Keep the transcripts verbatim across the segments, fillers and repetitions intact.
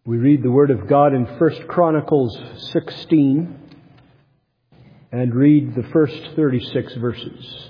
We read the Word of God in First Chronicles sixteen and read the first thirty-six verses.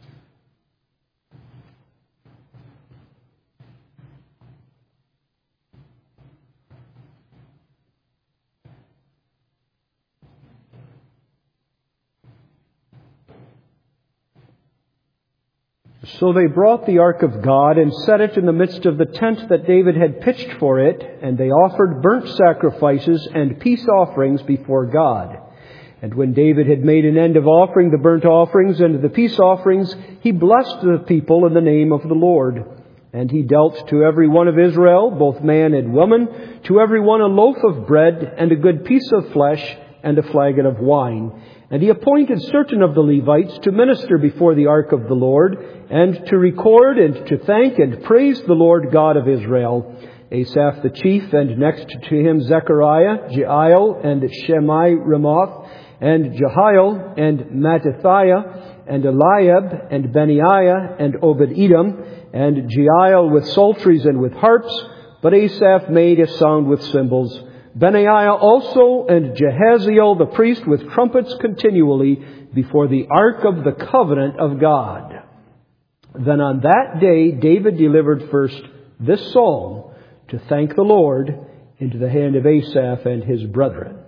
So they brought the ark of God and set it in the midst of the tent that David had pitched for it, and they offered burnt sacrifices and peace offerings before God. And when David had made an end of offering the burnt offerings and the peace offerings, he blessed the people in the name of the Lord. And he dealt to every one of Israel, both man and woman, to every one a loaf of bread and a good piece of flesh and a flagon of wine. And he appointed certain of the Levites to minister before the ark of the Lord, and to record and to thank and praise the Lord God of Israel. Asaph the chief, and next to him Zechariah, Jeiel, and Shemai Ramoth, and Jehiel, and Mattithiah, and Eliab, and Benaiah, and Obed-Edom, and Jeiel with psalteries and with harps, but Asaph made a sound with cymbals. Benaiah also, and Jehaziel the priest with trumpets continually before the ark of the covenant of God. Then on that day David delivered first this psalm to thank the Lord into the hand of Asaph and his brethren.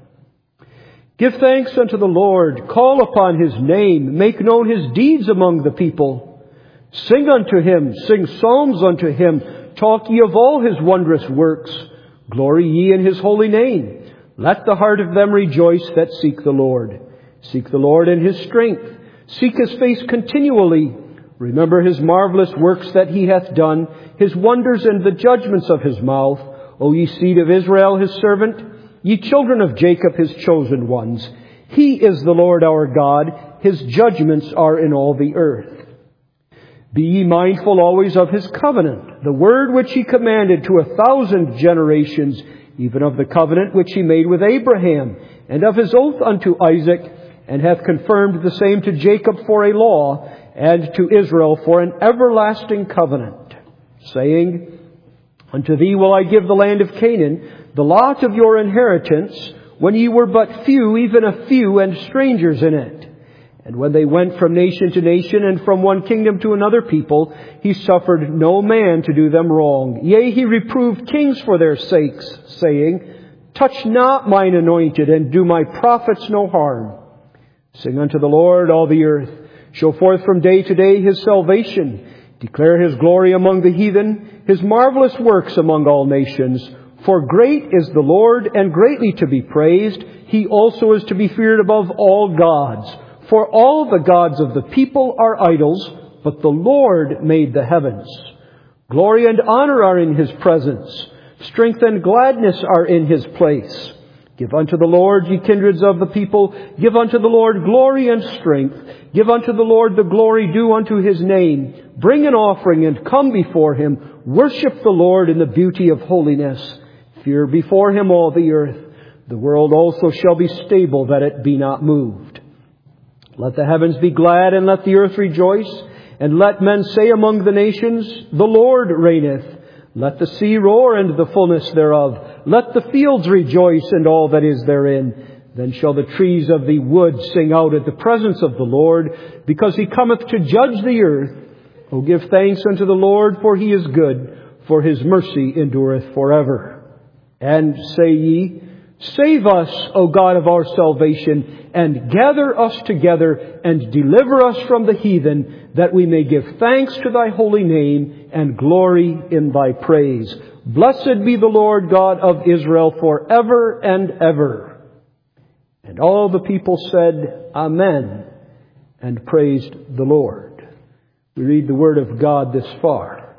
Give thanks unto the Lord, call upon his name, make known his deeds among the people. Sing unto him, sing psalms unto him, talk ye of all his wondrous works. Glory ye in his holy name. Let the heart of them rejoice that seek the Lord. Seek the Lord in his strength. Seek his face continually. Remember his marvelous works that he hath done, his wonders and the judgments of his mouth. O ye seed of Israel, his servant, ye children of Jacob, his chosen ones. He is the Lord our God. His judgments are in all the earth. Be ye mindful always of his covenant, the word which he commanded to a thousand generations, even of the covenant which he made with Abraham, and of his oath unto Isaac, and hath confirmed the same to Jacob for a law, and to Israel for an everlasting covenant, saying, Unto thee will I give the land of Canaan, the lot of your inheritance, when ye were but few, even a few, and strangers in it. And when they went from nation to nation, and from one kingdom to another people, he suffered no man to do them wrong. Yea, he reproved kings for their sakes, saying, Touch not mine anointed, and do my prophets no harm. Sing unto the Lord, all the earth. Show forth from day to day his salvation. Declare his glory among the heathen, his marvelous works among all nations. For great is the Lord, and greatly to be praised. He also is to be feared above all gods. For all the gods of the people are idols, but the Lord made the heavens. Glory and honor are in his presence. Strength and gladness are in his place. Give unto the Lord, ye kindreds of the people. Give unto the Lord glory and strength. Give unto the Lord the glory due unto his name. Bring an offering and come before him. Worship the Lord in the beauty of holiness. Fear before him all the earth. The world also shall be stable, that it be not moved. Let the heavens be glad, and let the earth rejoice. And let men say among the nations, The Lord reigneth. Let the sea roar, and the fullness thereof. Let the fields rejoice, and all that is therein. Then shall the trees of the wood sing out at the presence of the Lord, because he cometh to judge the earth. O give thanks unto the Lord, for he is good, for his mercy endureth forever. And say ye, Save us, O God of our salvation, and gather us together, and deliver us from the heathen, that we may give thanks to thy holy name, and glory in thy praise. Blessed be the Lord God of Israel forever and ever. And all the people said, Amen, and praised the Lord. We read the word of God this far.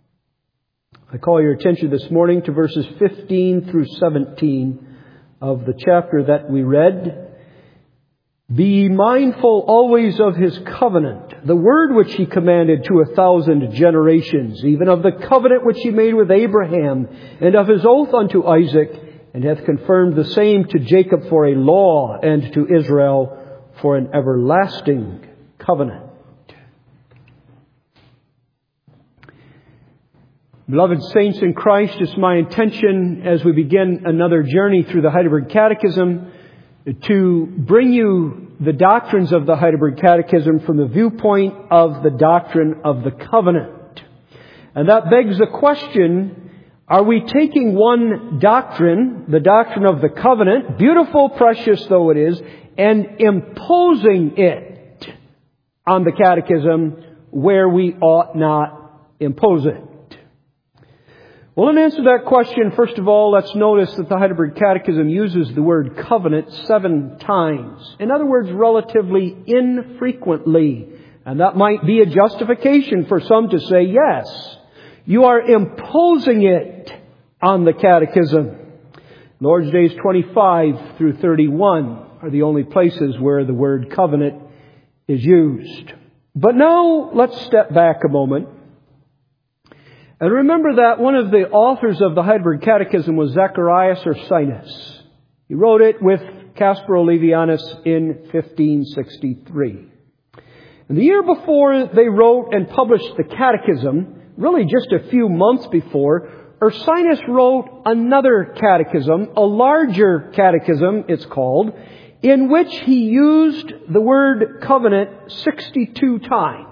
I call your attention this morning to verses fifteen through seventeen of the chapter that we read. Be ye mindful always of his covenant, the word which he commanded to a thousand generations, even of the covenant which he made with Abraham, and of his oath unto Isaac, and hath confirmed the same to Jacob for a law, and to Israel for an everlasting covenant. Beloved saints in Christ, it's my intention as we begin another journey through the Heidelberg Catechism to bring you the doctrines of the Heidelberg Catechism from the viewpoint of the doctrine of the covenant. And that begs the question, are we taking one doctrine, the doctrine of the covenant, beautiful, precious though it is, and imposing it on the catechism where we ought not impose it? Well, in answer to that question, first of all, let's notice that the Heidelberg Catechism uses the word covenant seven times. In other words, relatively infrequently. And that might be a justification for some to say, yes, you are imposing it on the catechism. Lord's Days twenty-five through thirty-one are the only places where the word covenant is used. But now, let's step back a moment. And remember that one of the authors of the Heidelberg Catechism was Zacharias Ursinus. He wrote it with Caspar Olevianus in fifteen sixty-three. And the year before they wrote and published the Catechism, really just a few months before, Ursinus wrote another catechism, a larger catechism it's called, in which he used the word covenant sixty-two times.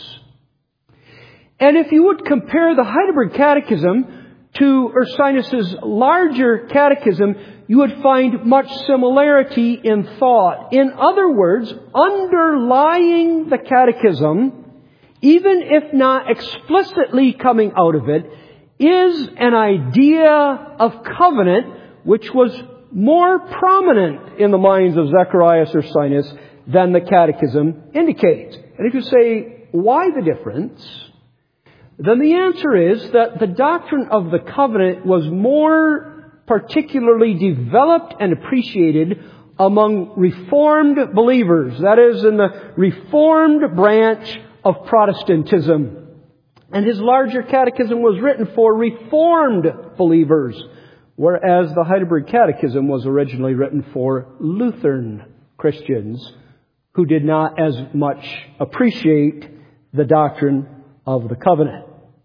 And if you would compare the Heidelberg Catechism to Ursinus' larger catechism, you would find much similarity in thought. In other words, underlying the catechism, even if not explicitly coming out of it, is an idea of covenant which was more prominent in the minds of Zacharias Ursinus than the catechism indicates. And if you say, why the difference? Then the answer is that the doctrine of the covenant was more particularly developed and appreciated among Reformed believers. That is, in the Reformed branch of Protestantism. And his larger catechism was written for Reformed believers, whereas the Heidelberg Catechism was originally written for Lutheran Christians who did not as much appreciate the doctrine of the covenant.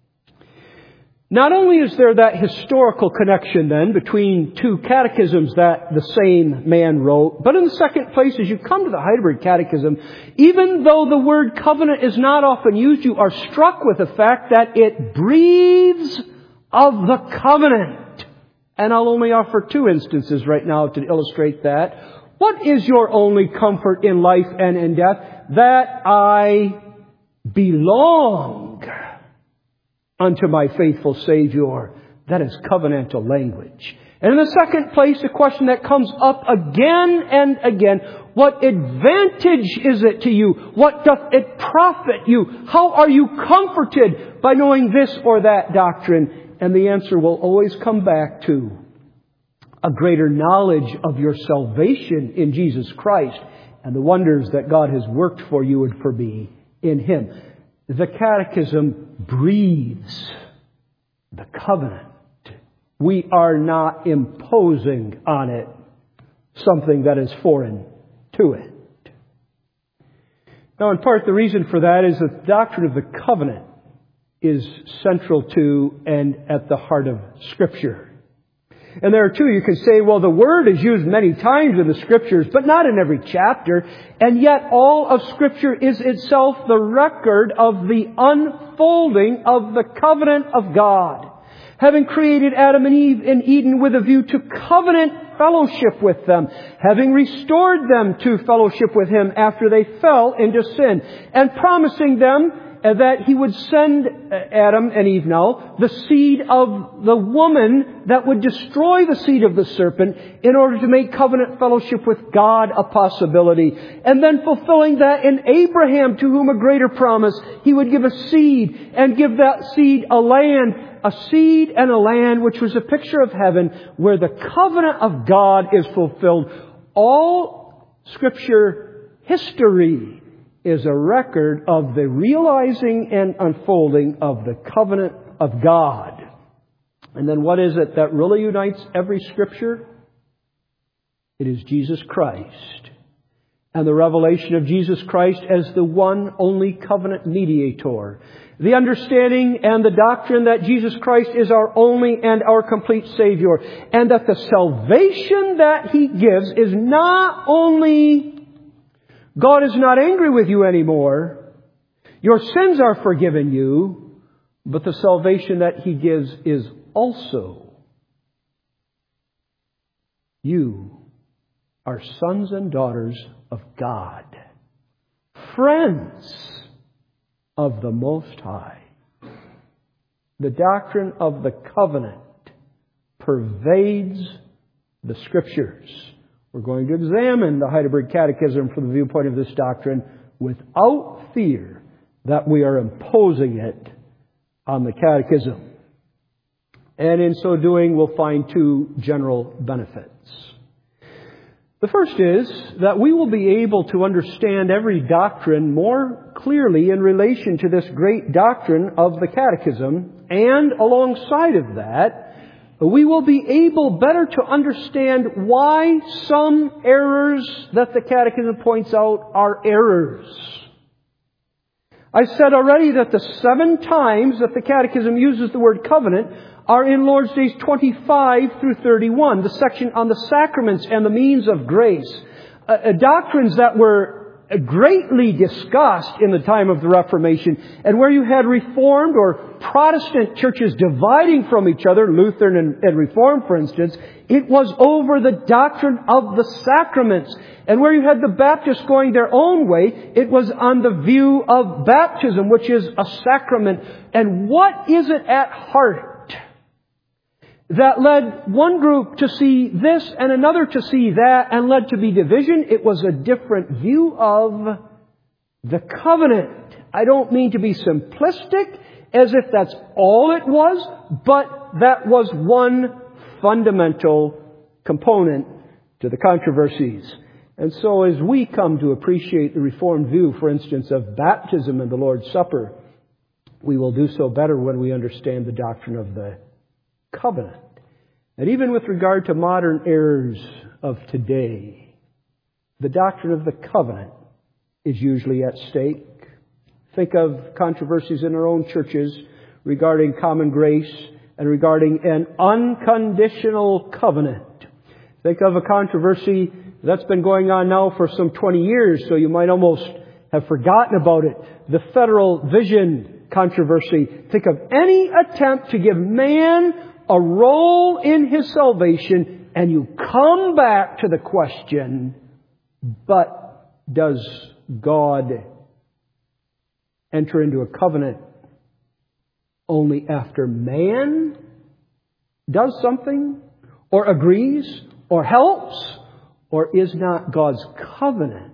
Not only is there that historical connection then between two catechisms that the same man wrote, but in the second place, as you come to the Heidelberg Catechism, even though the word covenant is not often used, you are struck with the fact that it breathes of the covenant. And I'll only offer two instances right now to illustrate that. What is your only comfort in life and in death? That I belong unto my faithful Savior. That is covenantal language. And in the second place, the question that comes up again and again, what advantage is it to you? What doth it profit you? How are you comforted by knowing this or that doctrine? And the answer will always come back to a greater knowledge of your salvation in Jesus Christ and the wonders that God has worked for you and for me in Him. The Catechism breathes the covenant. We are not imposing on it something that is foreign to it. Now, in part, the reason for that is that the doctrine of the covenant is central to and at the heart of Scripture. And there are two. You can say, well, the word is used many times in the Scriptures, but not in every chapter. And yet all of Scripture is itself the record of the unfolding of the covenant of God. Having created Adam and Eve in Eden with a view to covenant fellowship with them, having restored them to fellowship with Him after they fell into sin, and promising them that He would send Adam and Eve now the seed of the woman that would destroy the seed of the serpent in order to make covenant fellowship with God a possibility. And then fulfilling that in Abraham, to whom a greater promise, He would give a seed and give that seed a land, a seed and a land which was a picture of heaven where the covenant of God is fulfilled. All Scripture history is a record of the realizing and unfolding of the covenant of God. And then what is it that really unites every Scripture? It is Jesus Christ. and the revelation of Jesus Christ as the one only covenant mediator. The understanding and the doctrine that Jesus Christ is our only and our complete Savior. And that the salvation that He gives is not only God is not angry with you anymore, your sins are forgiven you, but the salvation that He gives is also you are sons and daughters of God, friends of the Most High. The doctrine of the covenant pervades the Scriptures. We're going to examine the Heidelberg Catechism from the viewpoint of this doctrine without fear that we are imposing it on the Catechism. And in so doing, we'll find two general benefits. The first is that we will be able to understand every doctrine more clearly in relation to this great doctrine of the Catechism. And alongside of that, we will be able better to understand why some errors that the Catechism points out are errors. I said already that the seven times that the Catechism uses the word covenant are in Lord's Days twenty-five through thirty-one, the section on the sacraments and the means of grace. Uh, uh, doctrines that were greatly discussed in the time of the Reformation, and where you had Reformed or Protestant churches dividing from each other, Lutheran and, and Reformed for instance, it was over the doctrine of the sacraments. And where you had the Baptists going their own way, it was on the view of baptism, which is a sacrament. And what is it at heart that led one group to see this and another to see that and led to be division? It was a different view of the covenant. I don't mean to be simplistic as if that's all it was, but that was one fundamental component to the controversies. And so as we come to appreciate the Reformed view, for instance, of baptism and the Lord's Supper, we will do so better when we understand the doctrine of the covenant. And even with regard to modern errors of today, the doctrine of the covenant is usually at stake. Think of controversies in our own churches regarding common grace and regarding an unconditional covenant. Think of a controversy that's been going on now for some twenty years, so you might almost have forgotten about it. The federal vision controversy. Think of any attempt to give man a role in his salvation, and you come back to the question, but does God enter into a covenant only after man does something, or agrees, or helps? Or is not God's covenant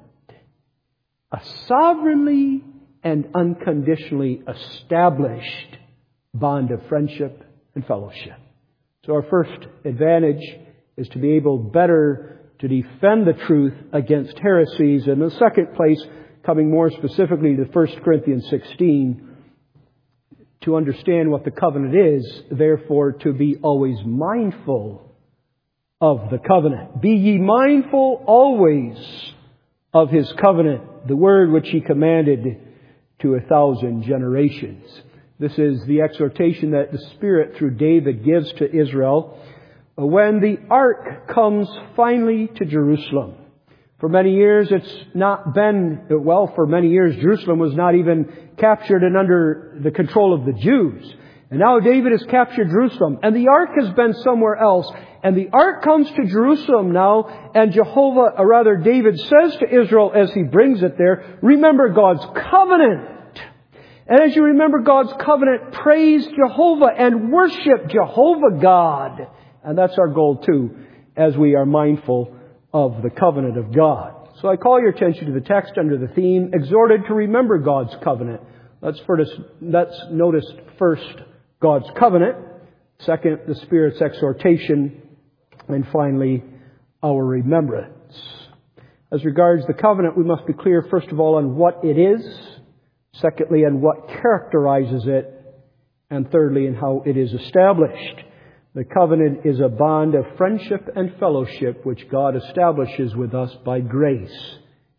a sovereignly and unconditionally established bond of friendship and fellowship? So our first advantage is to be able better to defend the truth against heresies. And in the second place, coming more specifically to First Corinthians sixteen, to understand what the covenant is, therefore to be always mindful of the covenant. Be ye mindful always of His covenant, the word which He commanded to a thousand generations. This is the exhortation that the Spirit through David gives to Israel when the ark comes finally to Jerusalem. For many years it's not been, well, for many years Jerusalem was not even captured and under the control of the Jews. And now David has captured Jerusalem, and the ark has been somewhere else. And the ark comes to Jerusalem now, and Jehovah, or rather David says to Israel as he brings it there, remember God's covenant. And as you remember God's covenant, praise Jehovah and worship Jehovah God. And that's our goal too, as we are mindful of the covenant of God. So I call your attention to the text under the theme, exhorted to remember God's covenant. Let's first, let's notice first God's covenant. Second, the Spirit's exhortation. And finally, our remembrance. As regards the covenant, we must be clear, first of all, on what it is. Secondly, on what characterizes it. And thirdly, in how it is established. The covenant is a bond of friendship and fellowship which God establishes with us by grace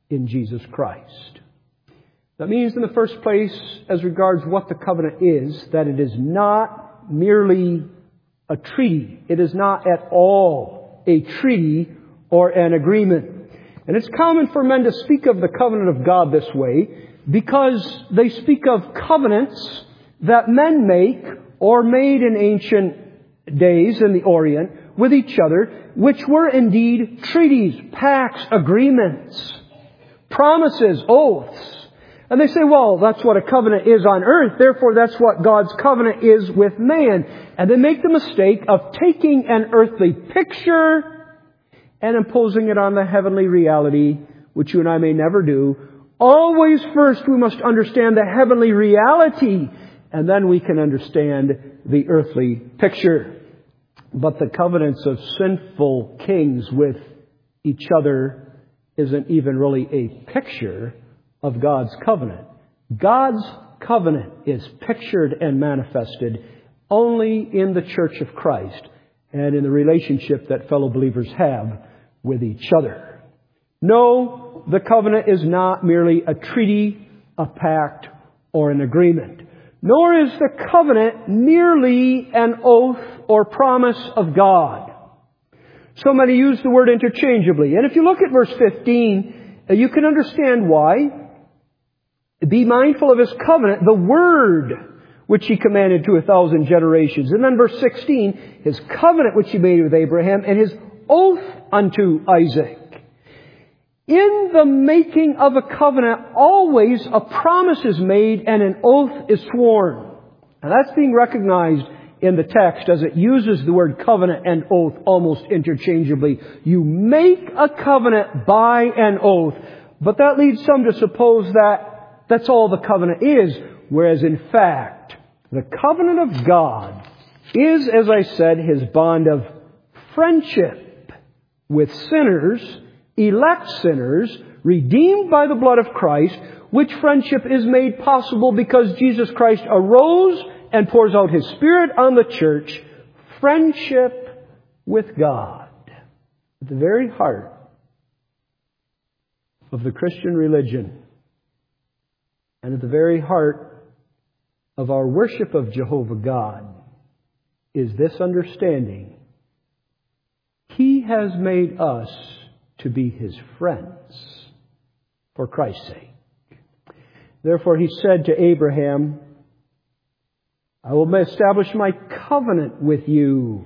in Jesus Christ. That means, in the first place, as regards what the covenant is, that it is not merely a treaty. It is not at all a treaty or an agreement. And it's common for men to speak of the covenant of God this way because they speak of covenants that men make or made in ancient days in the Orient with each other, which were indeed treaties, pacts, agreements, promises, oaths. And they say, well, that's what a covenant is on earth, therefore that's what God's covenant is with man. And they make the mistake of taking an earthly picture and imposing it on the heavenly reality, which you and I may never do. Always first we must understand the heavenly reality, and then we can understand the earthly picture. But the covenants of sinful kings with each other isn't even really a picture of God's covenant. God's covenant is pictured and manifested only in the church of Christ and in the relationship that fellow believers have with each other. No, the covenant is not merely a treaty, a pact, or an agreement. Nor is the covenant merely an oath or promise of God. So many use the word interchangeably. And if you look at verse fifteen, you can understand why. Be mindful of His covenant, the word which He commanded to a thousand generations. And then verse sixteen, His covenant which He made with Abraham, and His oath unto Isaac. In the making of a covenant, always a promise is made and an oath is sworn. And that's being recognized in the text as it uses the word covenant and oath almost interchangeably. You make a covenant by an oath, but that leads some to suppose that that's all the covenant is, whereas in fact, the covenant of God is, as I said, His bond of friendship with sinners, elect sinners, redeemed by the blood of Christ, which friendship is made possible because Jesus Christ arose and pours out His Spirit on the church. Friendship with God. At the very heart of the Christian religion and at the very heart of our worship of Jehovah God is this understanding. He has made us to be His friends for Christ's sake. Therefore He said to Abraham, I will establish my covenant with you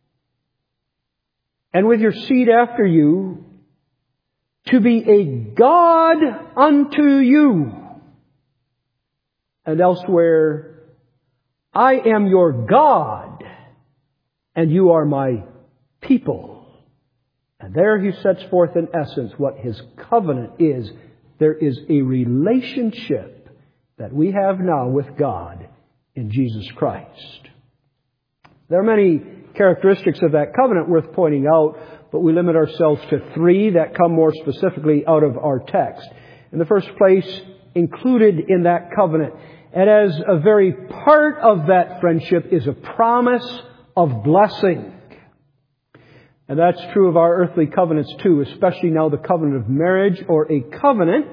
and with your seed after you to be a God unto you. And elsewhere, I am your God and you are my people. And there He sets forth in essence what His covenant is. There is a relationship that we have now with God in Jesus Christ. There are many characteristics of that covenant worth pointing out, but we limit ourselves to three that come more specifically out of our text. In the first place, included in that covenant, and as a very part of that friendship, is a promise of blessing. And that's true of our earthly covenants too, especially now the covenant of marriage, or a covenant,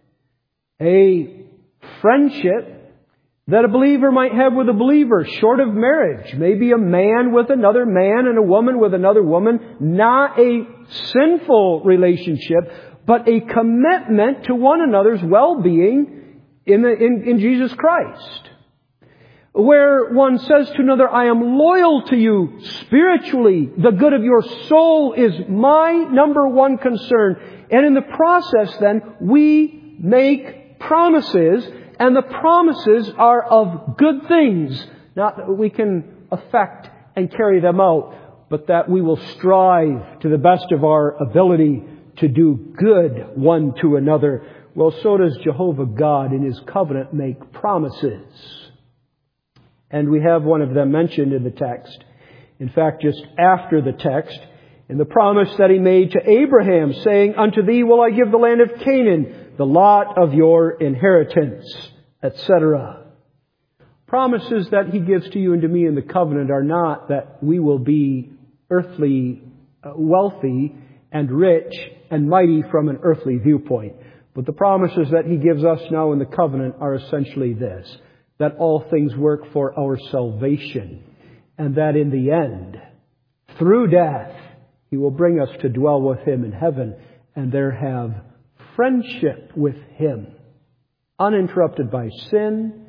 a friendship that a believer might have with a believer short of marriage. Maybe a man with another man and a woman with another woman. Not a sinful relationship, but a commitment to one another's well-being in, the, in, in Jesus Christ. Where one says to another, I am loyal to you spiritually. The good of your soul is my number one concern. And in the process then, we make promises, and the promises are of good things. Not that we can affect and carry them out, but that we will strive to the best of our ability to do good one to another. Well, so does Jehovah God in His covenant make promises. And we have one of them mentioned in the text. In fact, just after the text, in the promise that He made to Abraham, saying, Unto thee will I give the land of Canaan, the lot of your inheritance, et cetera. Promises that He gives to you and to me in the covenant are not that we will be earthly wealthy and rich and mighty from an earthly viewpoint, But the promises that He gives us now in the covenant are essentially this, that all things work for our salvation, and that in the end, through death, He will bring us to dwell with Him in heaven and there have friendship with Him, uninterrupted by sin,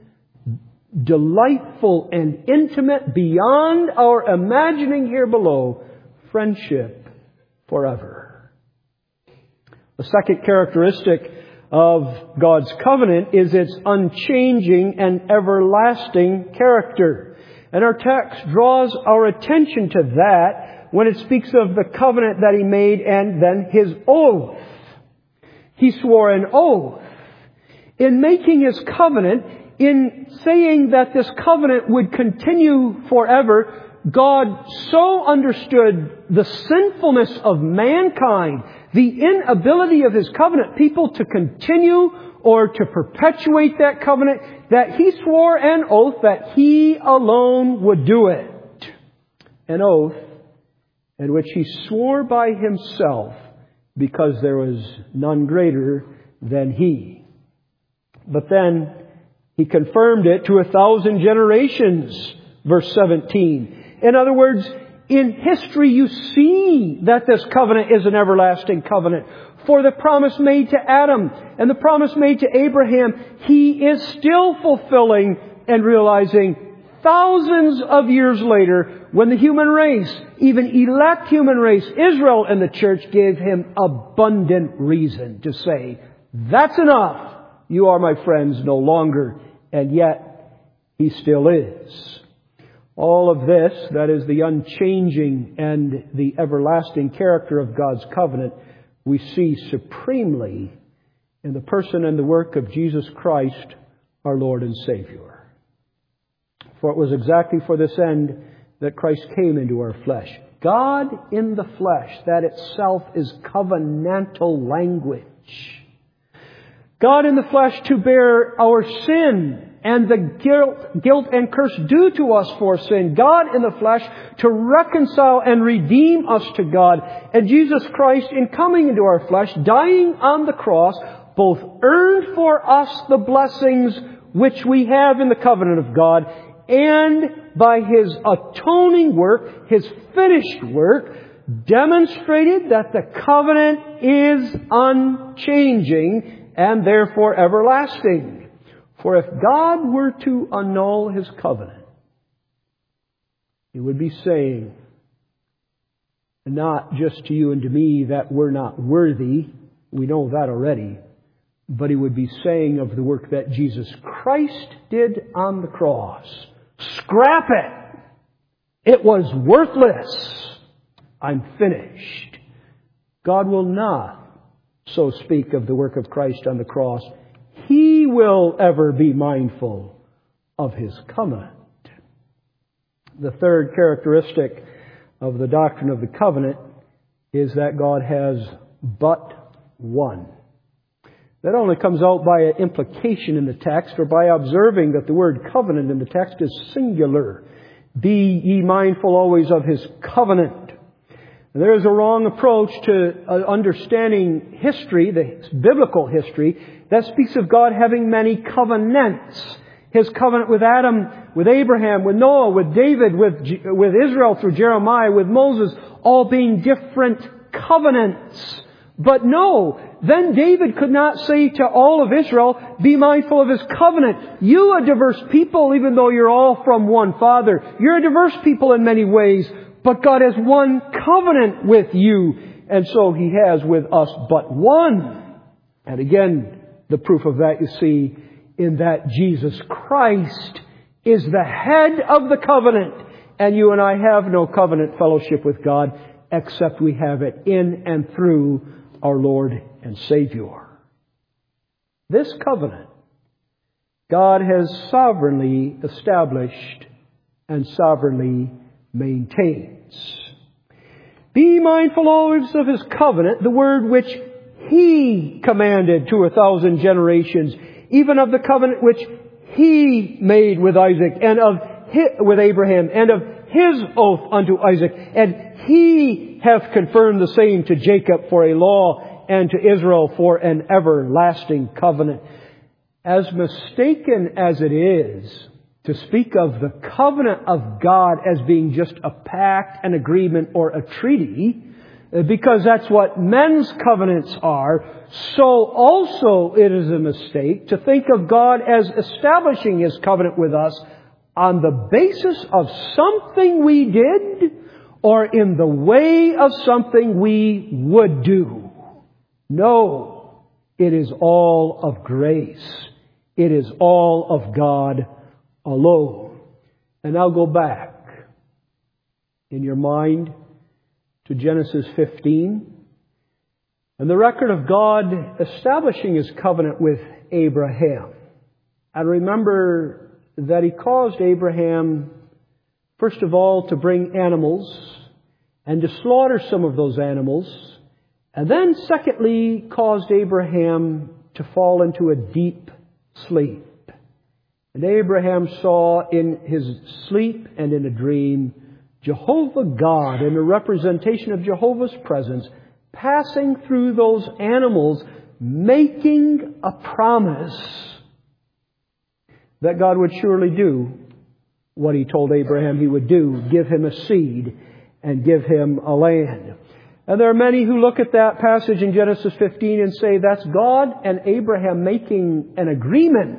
delightful and intimate beyond our imagining here below, friendship forever. The second characteristic of God's covenant is its unchanging and everlasting character. And our text draws our attention to that when it speaks of the covenant that He made and then His oath. He swore an oath. In making His covenant, in saying that this covenant would continue forever, God so understood the sinfulness of mankind, the inability of His covenant people to continue or to perpetuate that covenant, that He swore an oath that He alone would do it. An oath in which He swore by Himself because there was none greater than He. But then He confirmed it to a thousand generations, verse seventeen. In other words, in history you see that this covenant is an everlasting covenant. For the promise made to Adam and the promise made to Abraham, He is still fulfilling and realizing thousands of years later when the human race, even elect human race, Israel and the church, gave Him abundant reason to say, that's enough. You are my friends no longer. And yet, He still is. All of this, that is the unchanging and the everlasting character of God's covenant, we see supremely in the person and the work of Jesus Christ, our Lord and Savior. For it was exactly for this end that Christ came into our flesh. God in the flesh, that itself is covenantal language. God in the flesh to bear our sin and the guilt, guilt and curse due to us for sin. God in the flesh to reconcile and redeem us to God. And Jesus Christ, in coming into our flesh, dying on the cross, both earned for us the blessings which we have in the covenant of God, and by His atoning work, His finished work, demonstrated that the covenant is unchanging and therefore everlasting. For if God were to annul His covenant, He would be saying, not just to you and to me that we're not worthy, we know that already, but He would be saying of the work that Jesus Christ did on the cross, scrap it! It was worthless! I'm finished. God will not so speak of the work of Christ on the cross. He will ever be mindful of His covenant. The third characteristic of the doctrine of the covenant is that God has but one. That only comes out by an implication in the text or by observing that the word covenant in the text is singular. Be ye mindful always of His covenant. And there is a wrong approach to uh, understanding history, the biblical history, that speaks of God having many covenants. His covenant with Adam, with Abraham, with Noah, with David, with, with Israel through Jeremiah, with Moses, all being different covenants. But no, then David could not say to all of Israel, be mindful of His covenant. You, a diverse people, even though you're all from one Father. You're a diverse people in many ways, but God has one covenant with you. And so He has with us but one. And again, the proof of that you see in that Jesus Christ is the head of the covenant. And you and I have no covenant fellowship with God except we have it in and through our Lord and Savior. This covenant God has sovereignly established and sovereignly maintains. Be mindful always of His covenant, the word which He commanded to a thousand generations, even of the covenant which He made with Isaac and of his, with Abraham, and of His oath unto Isaac, and He hath confirmed the same to Jacob for a law and to Israel for an everlasting covenant. As mistaken as it is to speak of the covenant of God as being just a pact, an agreement, or a treaty, because that's what men's covenants are, so also it is a mistake to think of God as establishing His covenant with us on the basis of something we did or in the way of something we would do. No, it is all of grace. It is all of God alone. And I'll go back in your mind to Genesis fifteen and the record of God establishing His covenant with Abraham. And remember that He caused Abraham, first of all, to bring animals and to slaughter some of those animals, and then secondly caused Abraham to fall into a deep sleep. And Abraham saw in his sleep and in a dream Jehovah God, in a representation of Jehovah's presence, passing through those animals, making a promise that God would surely do what He told Abraham He would do, give him a seed and give him a land. And there are many who look at that passage in Genesis fifteen and say that's God and Abraham making an agreement.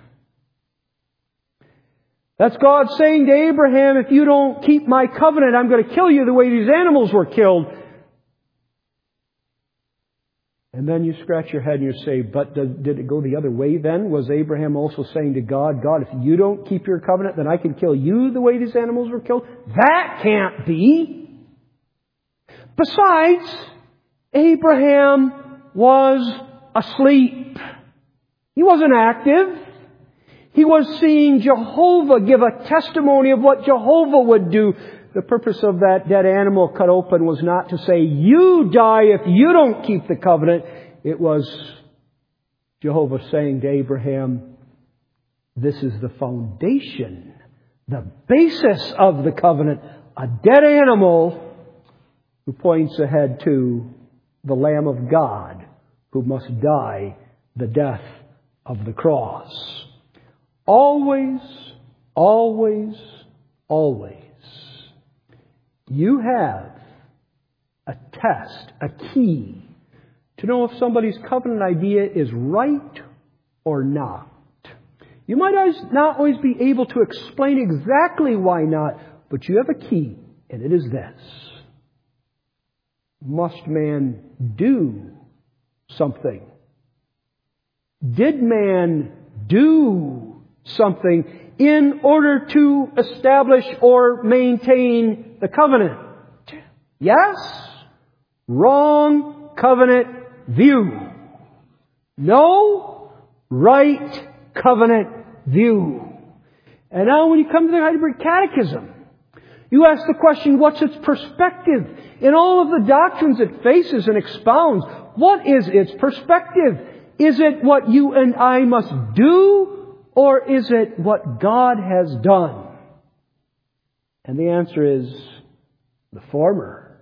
That's God saying to Abraham, if you don't keep my covenant, I'm going to kill you the way these animals were killed. And then you scratch your head and you say, but did it go the other way then? Was Abraham also saying to God, God, if you don't keep your covenant, then I can kill you the way these animals were killed? That can't be. Besides, Abraham was asleep. He wasn't active. He was seeing Jehovah give a testimony of what Jehovah would do. The purpose of that dead animal cut open was not to say, you die if you don't keep the covenant. It was Jehovah saying to Abraham, this is the foundation, the basis of the covenant. A dead animal who points ahead to the Lamb of God who must die the death of the cross. Always, always, always, you have a test, a key, to know if somebody's covenant idea is right or not. You might not always be able to explain exactly why not, but you have a key, and it is this. Must man do something? Did man do something in order to establish or maintain the covenant? Yes? Wrong covenant view. No? Right covenant view. And now when you come to the Heidelberg Catechism, you ask the question, what's its perspective? In all of the doctrines it faces and expounds, what is its perspective? Is it what you and I must do? Or is it what God has done? And the answer is the former.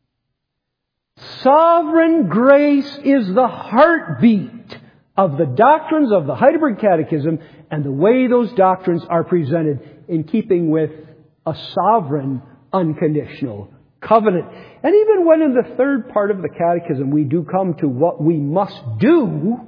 Sovereign grace is the heartbeat of the doctrines of the Heidelberg Catechism and the way those doctrines are presented in keeping with a sovereign, unconditional covenant. And even when in the third part of the Catechism we do come to what we must do,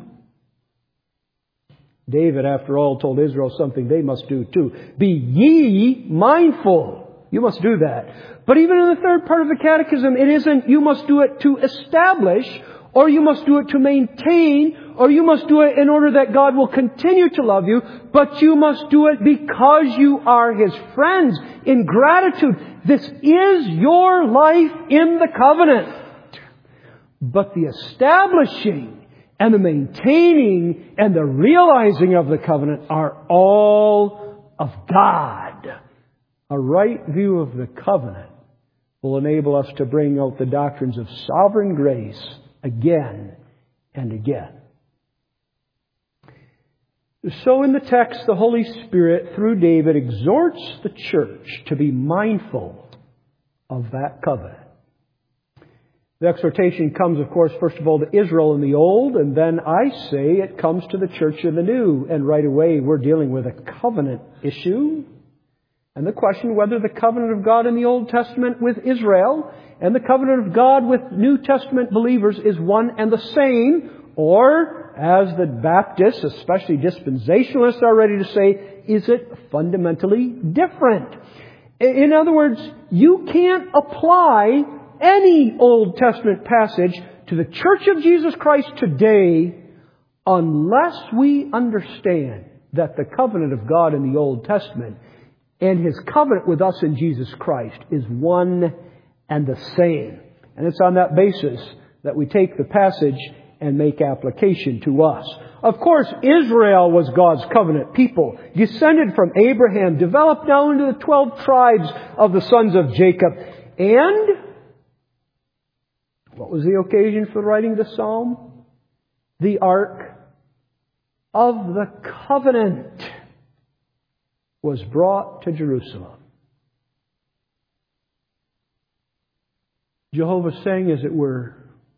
David, after all, told Israel something they must do too. Be ye mindful. You must do that. But even in the third part of the Catechism, it isn't you must do it to establish, or you must do it to maintain, or you must do it in order that God will continue to love you, but you must do it because you are His friends in gratitude. This is your life in the covenant. But the establishing and the maintaining and the realizing of the covenant are all of God. A right view of the covenant will enable us to bring out the doctrines of sovereign grace again and again. So in the text, the Holy Spirit, through David, exhorts the church to be mindful of that covenant. The exhortation comes, of course, first of all to Israel in the Old, and then I say it comes to the church in the New. And right away we're dealing with a covenant issue. And the question whether the covenant of God in the Old Testament with Israel and the covenant of God with New Testament believers is one and the same, or, as the Baptists, especially dispensationalists, are ready to say, is it fundamentally different? In other words, you can't apply any Old Testament passage to the Church of Jesus Christ today unless we understand that the covenant of God in the Old Testament and His covenant with us in Jesus Christ is one and the same. And it's on that basis that we take the passage and make application to us. Of course, Israel was God's covenant people, descended from Abraham, developed down into the twelve tribes of the sons of Jacob. And what was the occasion for writing the psalm? The Ark of the Covenant was brought to Jerusalem. Jehovah's saying, as it were,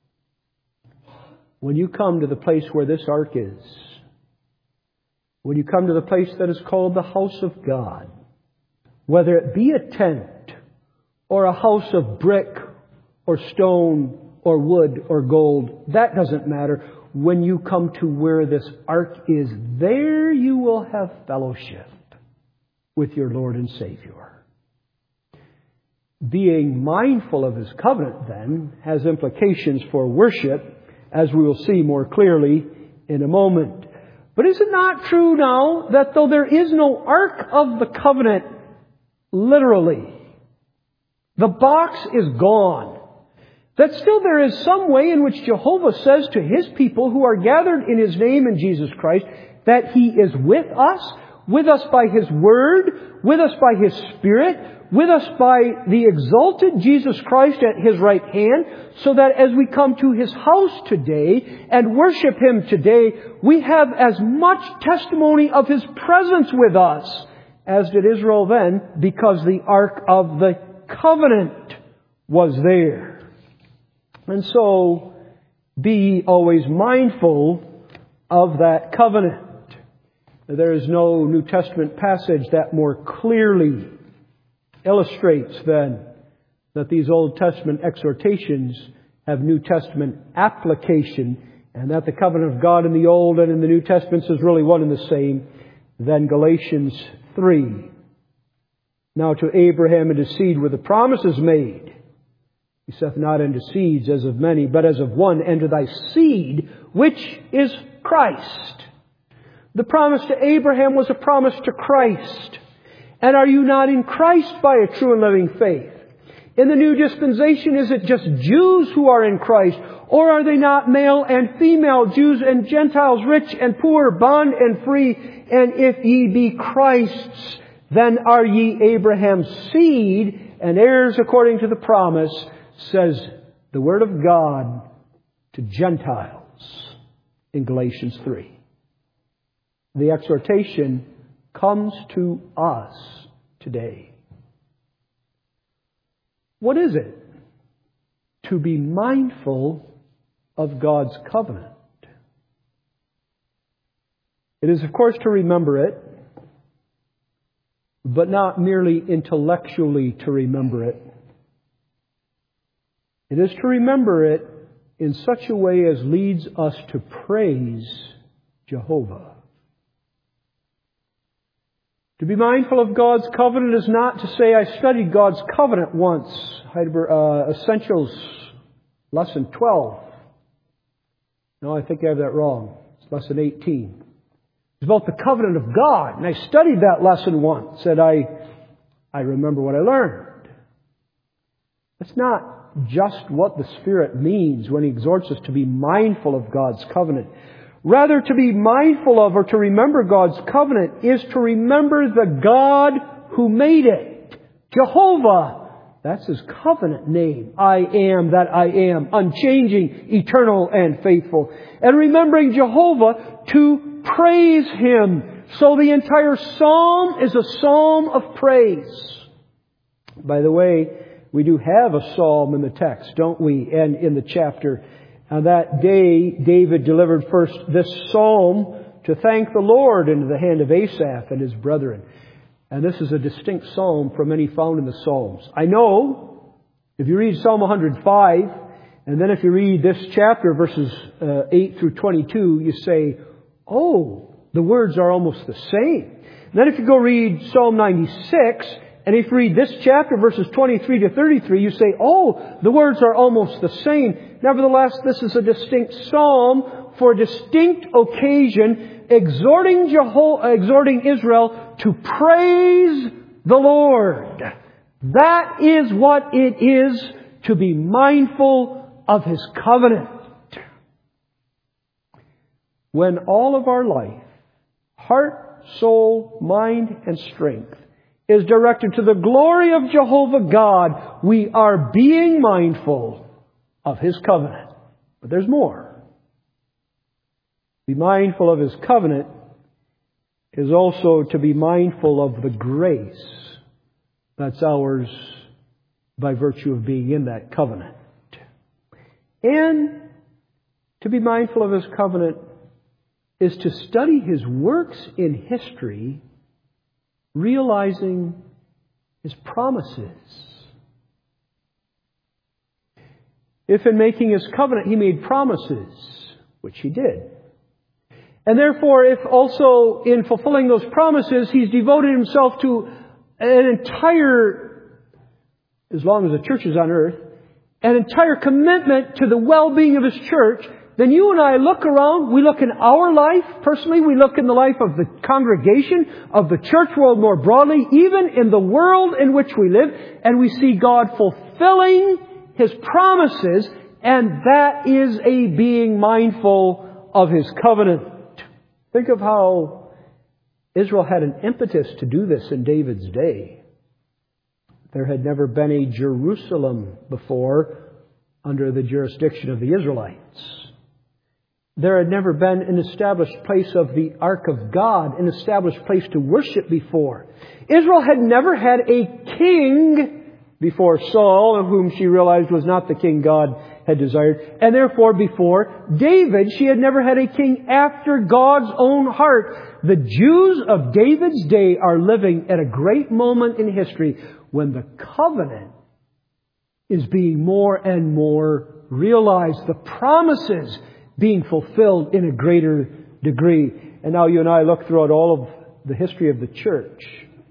when you come to the place where this ark is, when you come to the place that is called the house of God, whether it be a tent or a house of brick or stone or wood or gold, that doesn't matter. When you come to where this ark is, there you will have fellowship with your Lord and Savior. Being mindful of His covenant, then, has implications for worship, as we will see more clearly in a moment. But is it not true now that though there is no Ark of the Covenant, literally, the box is gone, that still there is some way in which Jehovah says to His people who are gathered in His name in Jesus Christ that He is with us, with us by His Word, with us by His Spirit, with us by the exalted Jesus Christ at His right hand, so that as we come to His house today and worship Him today, we have as much testimony of His presence with us as did Israel then, because the Ark of the Covenant was there. And so, be always mindful of that covenant. There is no New Testament passage that more clearly illustrates then that these Old Testament exhortations have New Testament application, and that the covenant of God in the Old and in the New Testaments is really one and the same, than Galatians three. Now to Abraham and his seed were the promises made. He saith not unto seeds as of many, but as of one, and to thy seed, which is Christ. The promise to Abraham was a promise to Christ. And are you not in Christ by a true and living faith? In the new dispensation, is it just Jews who are in Christ? Or are they not male and female, Jews and Gentiles, rich and poor, bond and free? And if ye be Christ's, then are ye Abraham's seed and heirs according to the promise, says the Word of God to Gentiles in Galatians three. The exhortation comes to us today. What is it? To be mindful of God's covenant. It is, of course, to remember it, but not merely intellectually to remember it. It is to remember it in such a way as leads us to praise Jehovah. To be mindful of God's covenant is not to say, I studied God's covenant once. Heidelberg uh, Essentials, lesson twelve. No, I think I have that wrong. It's lesson eighteen. It's about the covenant of God. And I studied that lesson once. And I, I remember what I learned. That's not just what the Spirit means when He exhorts us to be mindful of God's covenant. Rather, to be mindful of or to remember God's covenant is to remember the God who made it. Jehovah. That's His covenant name. I am that I am. Unchanging, eternal, and faithful. And remembering Jehovah to praise Him. So the entire psalm is a psalm of praise. By the way, we do have a psalm in the text, don't we? And in the chapter. On that day, David delivered first this psalm to thank the Lord into the hand of Asaph and his brethren. And this is a distinct psalm from any found in the Psalms. I know, if you read Psalm one hundred five, and then if you read this chapter, verses uh, eight through twenty-two, you say, oh, the words are almost the same. And then if you go read Psalm ninety-six, and if you read this chapter, verses twenty-three to thirty-three, you say, oh, the words are almost the same. Nevertheless, this is a distinct psalm for a distinct occasion, exhorting Jeho- exhorting Israel to praise the Lord. That is what it is to be mindful of His covenant. When all of our life, heart, soul, mind, and strength is directed to the glory of Jehovah God, we are being mindful of His covenant. But there's more. Be mindful of His covenant is also to be mindful of the grace that's ours by virtue of being in that covenant. And to be mindful of His covenant is to study His works in history, realizing His promises. If in making His covenant He made promises, which He did, and therefore if also in fulfilling those promises He's devoted Himself to an entire, as long as the church is on earth, an entire commitment to the well-being of His church, then you and I look around, we look in our life, personally, we look in the life of the congregation, of the church world more broadly, even in the world in which we live, and we see God fulfilling His promises, and that is a being mindful of His covenant. Think of how Israel had an impetus to do this in David's day. There had never been a Jerusalem before under the jurisdiction of the Israelites. There had never been an established place of the Ark of God, an established place to worship before. Israel had never had a king before Saul, of whom she realized was not the king God had desired. And therefore, before David, she had never had a king after God's own heart. The Jews of David's day are living at a great moment in history when the covenant is being more and more realized. The promises being fulfilled in a greater degree. And now you and I look throughout all of the history of the church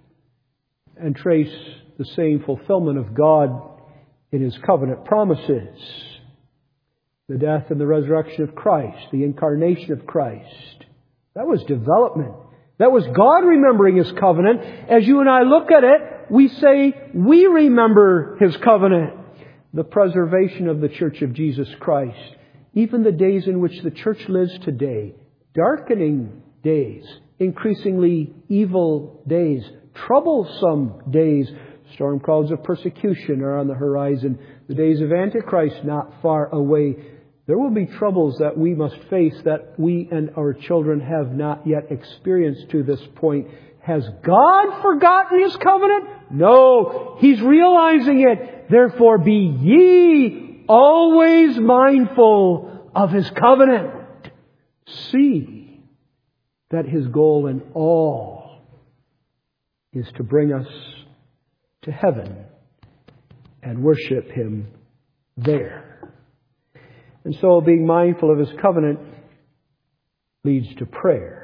and trace the same fulfillment of God in His covenant promises. The death and the resurrection of Christ, the incarnation of Christ. That was development. That was God remembering His covenant. As you and I look at it, we say, we remember His covenant. The preservation of the Church of Jesus Christ. Even the days in which the church lives today, darkening days, increasingly evil days, troublesome days, storm clouds of persecution are on the horizon, the days of Antichrist not far away. There will be troubles that we must face that we and our children have not yet experienced to this point. Has God forgotten His covenant? No, He's realizing it. Therefore be ye always mindful of His covenant. See that His goal in all is to bring us to heaven and worship Him there. And so being mindful of His covenant leads to prayer.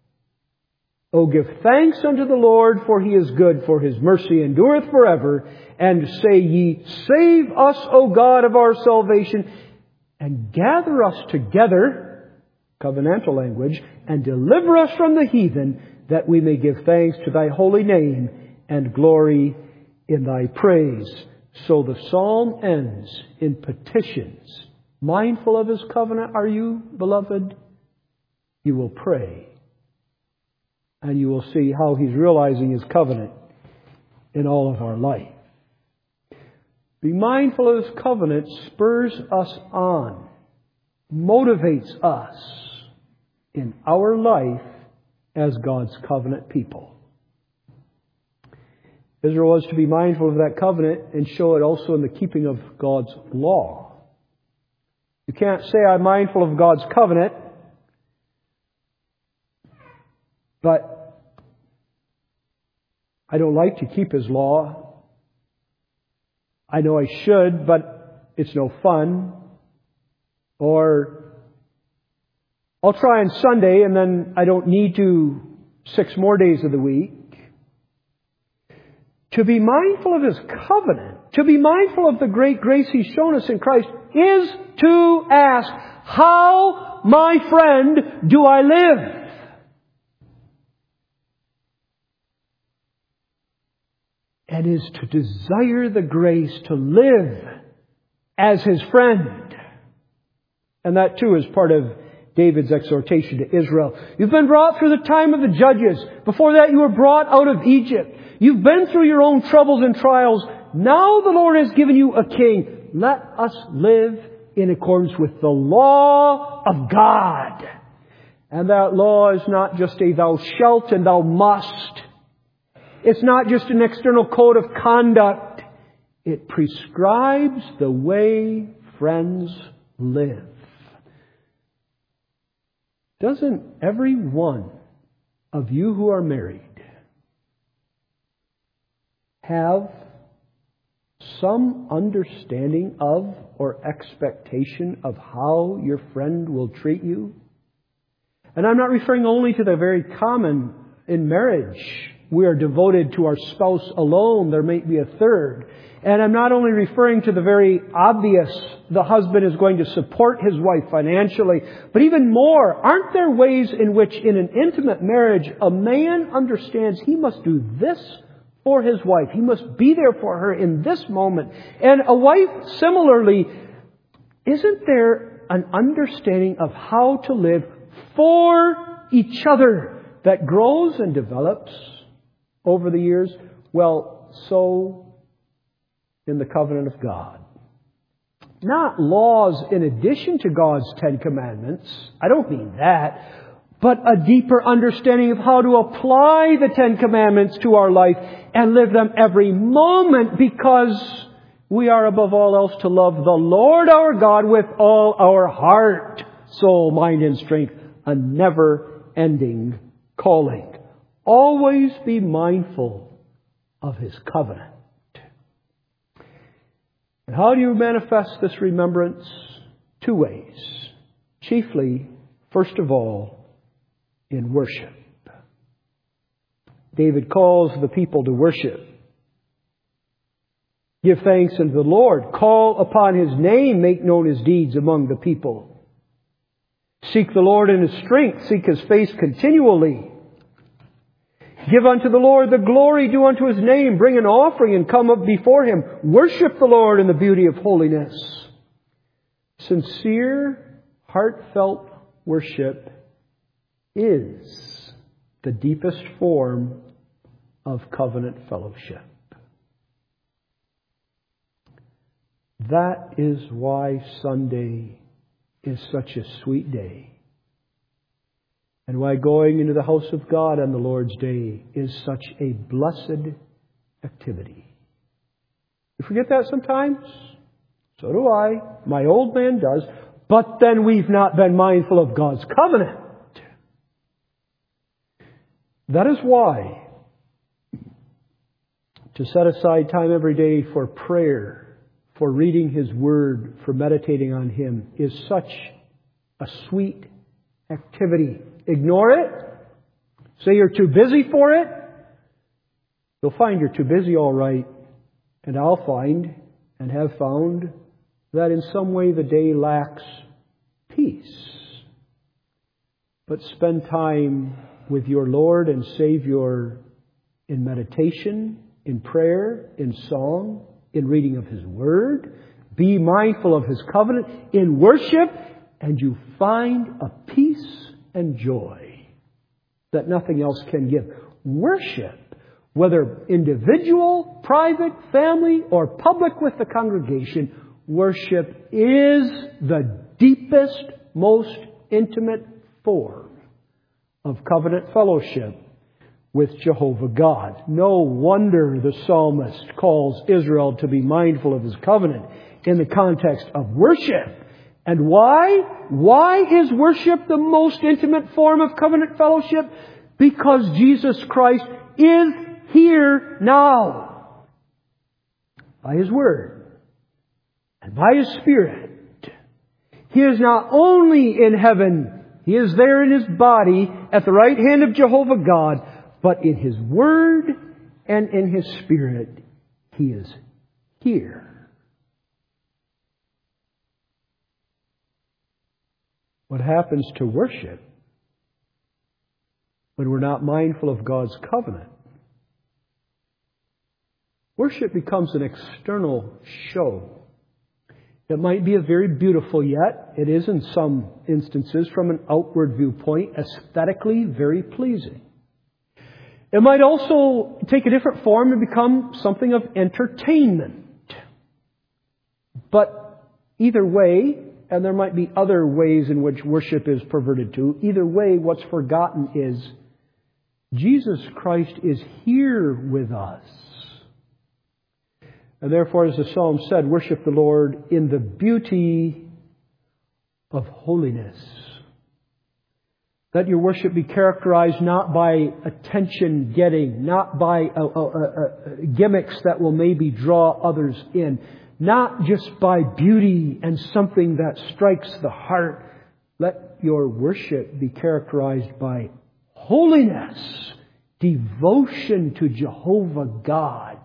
Oh, give thanks unto the Lord, for He is good, for His mercy endureth forever. And say ye, save us, O God of our salvation, and gather us together, covenantal language, and deliver us from the heathen, that we may give thanks to Thy holy name and glory in Thy praise. So the psalm ends in petitions. Mindful of His covenant are you, beloved? You will pray. And you will see how He's realizing His covenant in all of our life. Being mindful of His covenant spurs us on, motivates us in our life as God's covenant people. Israel was to be mindful of that covenant and show it also in the keeping of God's law. You can't say, I'm mindful of God's covenant, but I don't like to keep His law. I know I should, but it's no fun. Or I'll try on Sunday and then I don't need to six more days of the week. To be mindful of His covenant, to be mindful of the great grace He's shown us in Christ, is to ask, how, my friend, do I live? And is to desire the grace to live as His friend. And that too is part of David's exhortation to Israel. You've been brought through the time of the judges. Before that you were brought out of Egypt. You've been through your own troubles and trials. Now the Lord has given you a king. Let us live in accordance with the law of God. And that law is not just a thou shalt and thou must. It's not just an external code of conduct. It prescribes the way friends live. Doesn't every one of you who are married have some understanding of or expectation of how your friend will treat you? And I'm not referring only to the very common in marriage. We are devoted to our spouse alone. There may be a third. And I'm not only referring to the very obvious, the husband is going to support his wife financially, but even more, aren't there ways in which in an intimate marriage a man understands he must do this for his wife. He must be there for her in this moment. And a wife, similarly, isn't there an understanding of how to live for each other that grows and develops over the years? Well, so in the covenant of God. Not laws in addition to God's Ten Commandments. I don't mean that. But a deeper understanding of how to apply the Ten Commandments to our life and live them every moment, because we are above all else to love the Lord our God with all our heart, soul, mind, and strength. A never-ending calling. Always be mindful of His covenant. And how do you manifest this remembrance? Two ways. Chiefly, first of all, in worship. David calls the people to worship. Give thanks unto the Lord. Call upon His name. Make known His deeds among the people. Seek the Lord in His strength. Seek His face continually. Give unto the Lord the glory due unto His name. Bring an offering and come up before Him. Worship the Lord in the beauty of holiness. Sincere, heartfelt worship is the deepest form of covenant fellowship. That is why Sunday is such a sweet day. And why going into the house of God on the Lord's Day is such a blessed activity. You forget that sometimes? So do I. My old man does. But then we've not been mindful of God's covenant. That is why to set aside time every day for prayer, for reading His Word, for meditating on Him is such a sweet activity. Ignore it. Say you're too busy for it. You'll find you're too busy, all right. And I'll find and have found that in some way the day lacks peace. But spend time with your Lord and Savior in meditation, in prayer, in song, in reading of His Word. Be mindful of His covenant in worship, and you find a peace and joy that nothing else can give. Worship, whether individual, private, family, or public with the congregation, worship is the deepest, most intimate form of covenant fellowship with Jehovah God. No wonder the psalmist calls Israel to be mindful of His covenant in the context of worship. And why? Why is worship the most intimate form of covenant fellowship? Because Jesus Christ is here now. By His Word and by His Spirit. He is not only in heaven, He is there in His body at the right hand of Jehovah God, but in His Word and in His Spirit, He is here. What happens to worship when we're not mindful of God's covenant? Worship becomes an external show. It might be a very beautiful yet. It is in some instances, from an outward viewpoint, aesthetically very pleasing. It might also take a different form and become something of entertainment. But either way, and there might be other ways in which worship is perverted to, either way, what's forgotten is Jesus Christ is here with us. And therefore, as the psalm said, worship the Lord in the beauty of holiness. Let your worship be characterized not by attention getting, not by uh, uh, uh, gimmicks that will maybe draw others in, not just by beauty and something that strikes the heart. Let your worship be characterized by holiness, devotion to Jehovah God.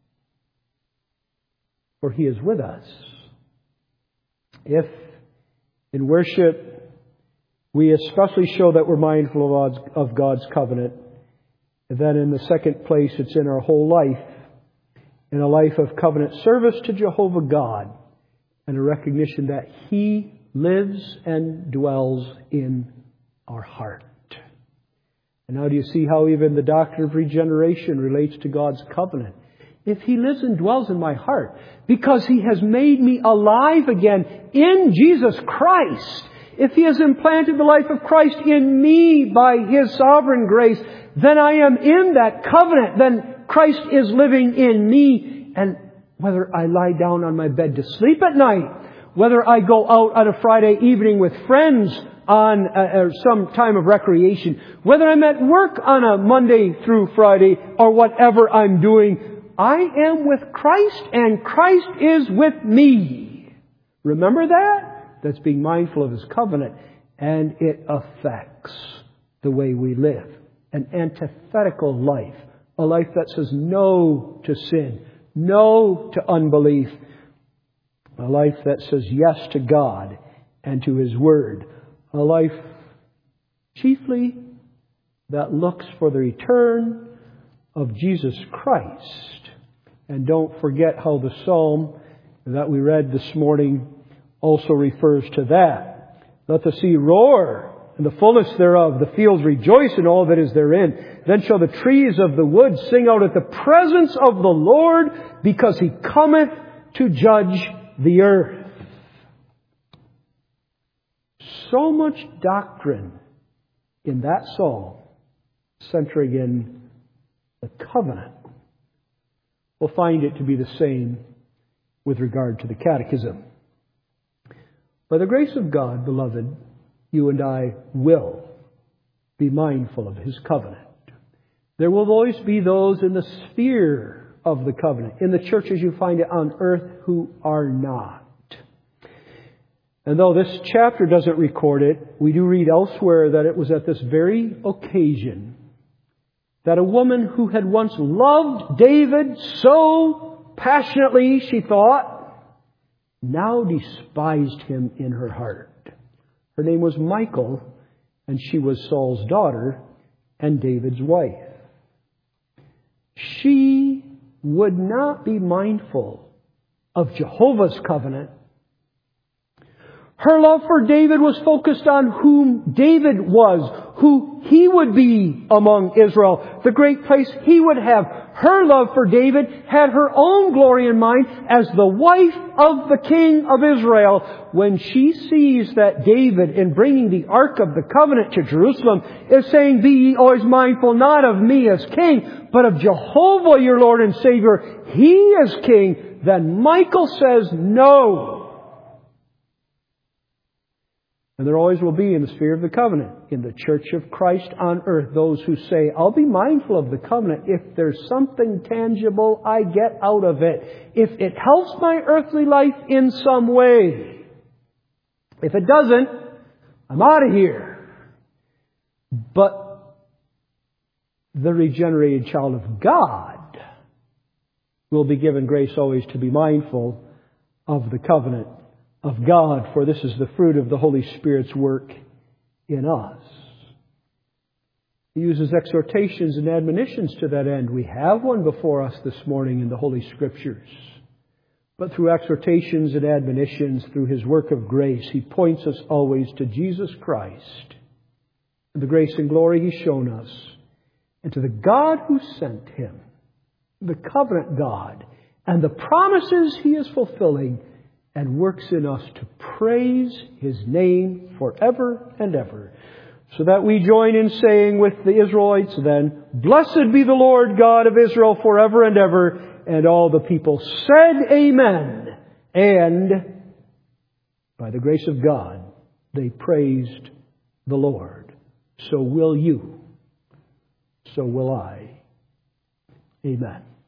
For He is with us. If in worship we especially show that we're mindful of God's, of God's covenant, then in the second place it's in our whole life, in a life of covenant service to Jehovah God, and a recognition that He lives and dwells in our heart. And now do you see how even the doctrine of regeneration relates to God's covenant? If He lives and dwells in my heart, because He has made me alive again in Jesus Christ, if He has implanted the life of Christ in me by His sovereign grace, then I am in that covenant. Then Christ is living in me. And whether I lie down on my bed to sleep at night, whether I go out on a Friday evening with friends on uh, some time of recreation, whether I'm at work on a Monday through Friday, or whatever I'm doing, I am with Christ and Christ is with me. Remember that? That's being mindful of His covenant, and it affects the way we live. An antithetical life. A life that says no to sin, no to unbelief. A life that says yes to God and to His Word. A life chiefly that looks for the return of Jesus Christ. And don't forget how the psalm that we read this morning also refers to that. Let the sea roar, and the fullness thereof, the fields rejoice in all that is therein. Then shall the trees of the wood sing out at the presence of the Lord, because He cometh to judge the earth. So much doctrine in that psalm, centering in the covenant. We'll find it to be the same with regard to the catechism. By the grace of God, beloved, you and I will be mindful of His covenant. There will always be those in the sphere of the covenant, in the church as you find it on earth, who are not. And though this chapter doesn't record it, we do read elsewhere that it was at this very occasion that a woman who had once loved David so passionately, she thought, now despised him in her heart. Her name was Michal, and she was Saul's daughter and David's wife. She would not be mindful of Jehovah's covenant. Her love for David was focused on whom David was, who he would be among Israel, the great place he would have. Her love for David had her own glory in mind as the wife of the king of Israel. When she sees that David, in bringing the Ark of the Covenant to Jerusalem, is saying, "Be ye always mindful not of me as king, but of Jehovah your Lord and Savior. He is king," then Michal says no. And there always will be in the sphere of the covenant, in the church of Christ on earth, those who say, "I'll be mindful of the covenant if there's something tangible I get out of it. If it helps my earthly life in some way. If it doesn't, I'm out of here." But the regenerated child of God will be given grace always to be mindful of the covenant of God, for this is the fruit of the Holy Spirit's work in us. He uses exhortations and admonitions to that end. We have one before us this morning in the Holy Scriptures. But through exhortations and admonitions, through His work of grace, He points us always to Jesus Christ and the grace and glory He's shown us, and to the God who sent Him, the covenant God, and the promises He is fulfilling and works in us to praise His name forever and ever. So that we join in saying with the Israelites then, "Blessed be the Lord God of Israel forever and ever." And all the people said amen. And by the grace of God, they praised the Lord. So will you. So will I. Amen.